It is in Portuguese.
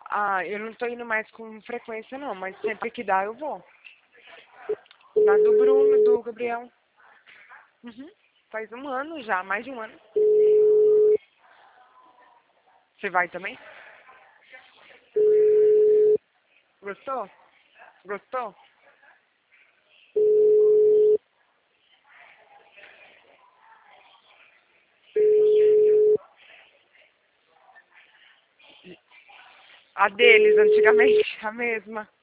Ah, eu não tô indo mais com frequência não, mas sempre que dá eu vou. Na do Bruno, do Gabriel. Uhum. Faz um ano já, mais de um ano. Você vai também? Gostou? Gostou? A deles, antigamente, a mesma.